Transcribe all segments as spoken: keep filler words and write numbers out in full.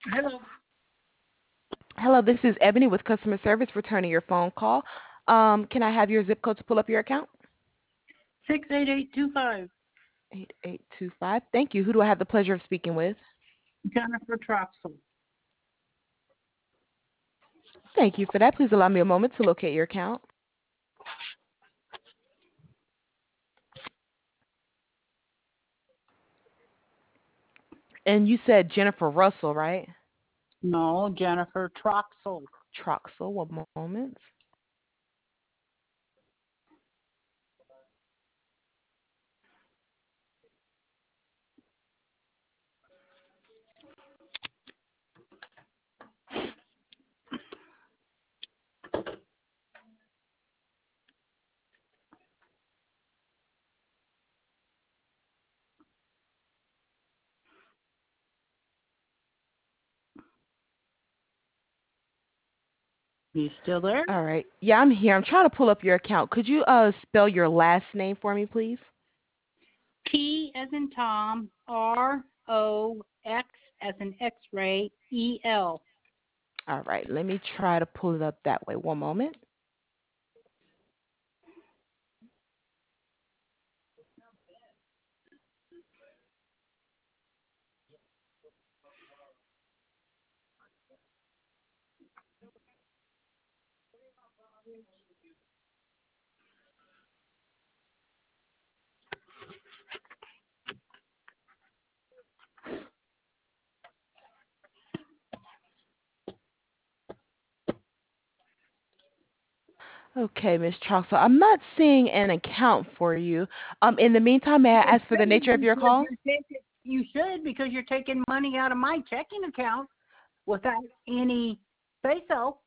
Hello. Hello, this is Ebony with customer service returning your phone call. Um, can I have your zip code to pull up your account? Six eight eight two five. eight eight two five. Thank you. Who do I have the pleasure of speaking with? Jennifer Troxel. Thank you for that. Please allow me a moment to locate your account. And you said Jennifer Russell, right? No, Jennifer Troxel. Troxel. One moment. You still there? All right. Yeah, I'm here. I'm trying to pull up your account. Could you uh spell your last name for me, please? T as in Tom, R O X as in X-ray, E L. All right. Let me try to pull it up that way. One moment. Okay, Miss Troxel. I'm not seeing an account for you. Um, in the meantime, may I You ask for the nature of should your because call? you're taking, you should because you're taking money out of my checking account without any say so.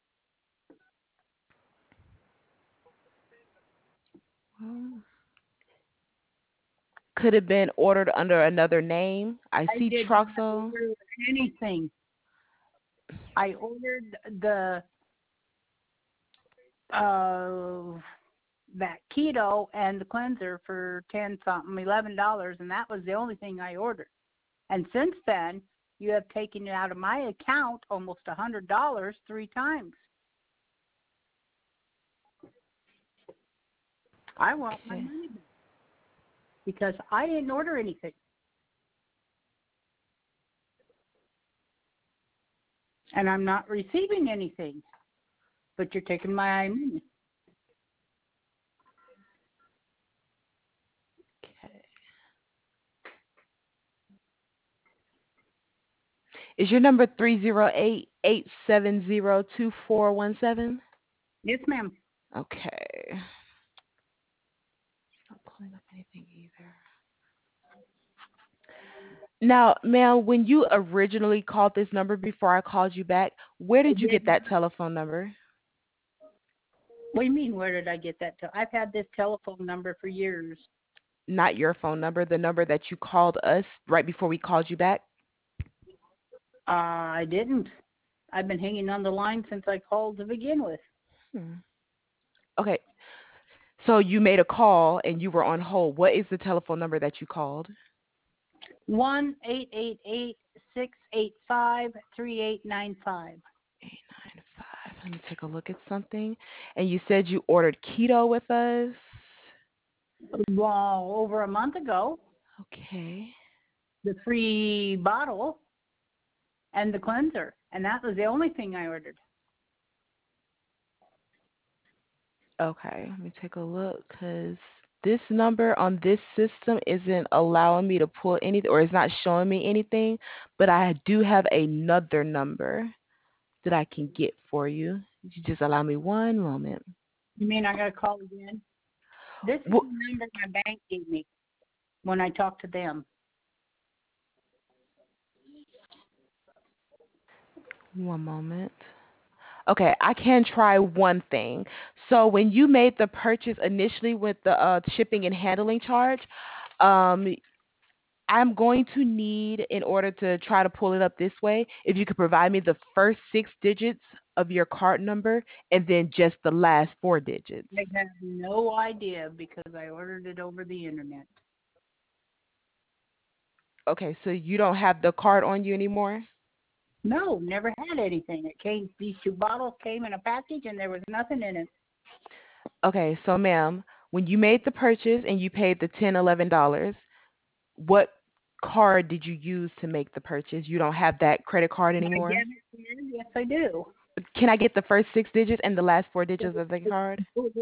Um, Could have been ordered under another name. I I see did not Troxel. order anything. I ordered the uh that keto and the cleanser for ten something, eleven dollars, and that was the only thing I ordered. And since then, you have taken it out of my account almost a hundred dollars three times. I want my Okay. money back because I didn't order anything, and I'm not receiving anything. But you're taking my money. Okay. Is your number three zero eight, eight seven zero, two four one seven? Yes, ma'am. Okay. Not pulling up anything either. Now, ma'am, when you originally called this number before I called you back, where I did you did get not. that telephone number? What do you mean? Where did I get that? To? I've had this telephone number for years. Not your phone number, the number that you called us right before we called you back? Uh, I didn't. I've been hanging on the line since I called to begin with. Hmm. Okay. So you made a call and you were on hold. What is the telephone number that you called? One eight eight eight six eight five three eight nine five. eight nine five. Let me take a look at something. And you said you ordered keto with us? Well, over a month ago, Okay. the free bottle and the cleanser, and that was the only thing I ordered. Okay. Let me take a look because this number on this system isn't allowing me to pull anything or it's not showing me anything. But I do have another number that I can get for you. You just allow me one moment. You mean I got to call again? This is Wh- the number my bank gave me when I talked to them. One moment. Okay, I can try one thing. So when you made the purchase initially with the uh, shipping and handling charge, um, I'm going to need, in order to try to pull it up this way, if you could provide me the first six digits of your card number and then just the last four digits. I have no idea because I ordered it over the internet. Okay, so you don't have the card on you anymore? No, never had anything. It came. These two bottles came in a package, and there was nothing in it. Okay, so ma'am, when you made the purchase and you paid the ten, eleven dollars, what card did you use to make the purchase? You don't have that credit card My anymore? debit card, yes, I do. Can I get the first six digits and the last four digits of the card?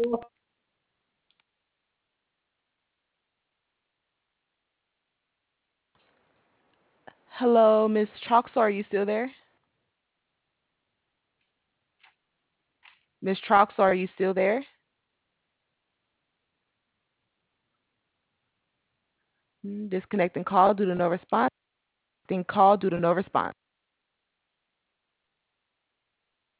Hello, Miss Troxel, are you still there? Miss Troxel, are you still there? Hmm, Disconnecting call due to no response. Disconnecting call due to no response.